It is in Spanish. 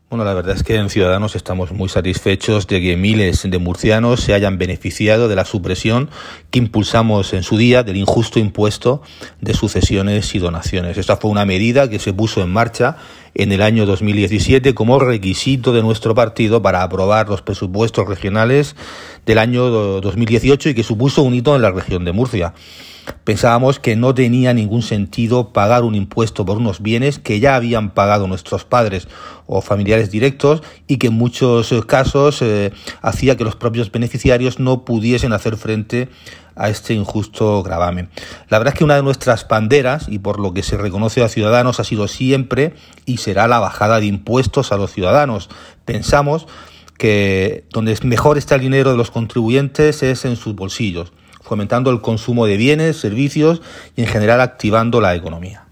Bueno, la verdad es que en Ciudadanos estamos muy satisfechos de que miles de murcianos se hayan beneficiado de la supresión que impulsamos en su día del injusto impuesto de sucesiones y donaciones. Esta fue una medida que se puso en marcha en el año 2017 como requisito de nuestro partido para aprobar los presupuestos regionales del año 2018 y que supuso un hito en la región de Murcia. Pensábamos que no tenía ningún sentido pagar un impuesto por unos bienes que ya habían pagado nuestros padres o familiares directos y que en muchos casos hacía que los propios beneficiarios no pudiesen hacer frente a este injusto gravamen. La verdad es que una de nuestras banderas, y por lo que se reconoce a Ciudadanos, ha sido siempre y será la bajada de impuestos a los ciudadanos. Pensamos que donde mejor está el dinero de los contribuyentes es en sus bolsillos, fomentando el consumo de bienes, servicios y en general activando la economía.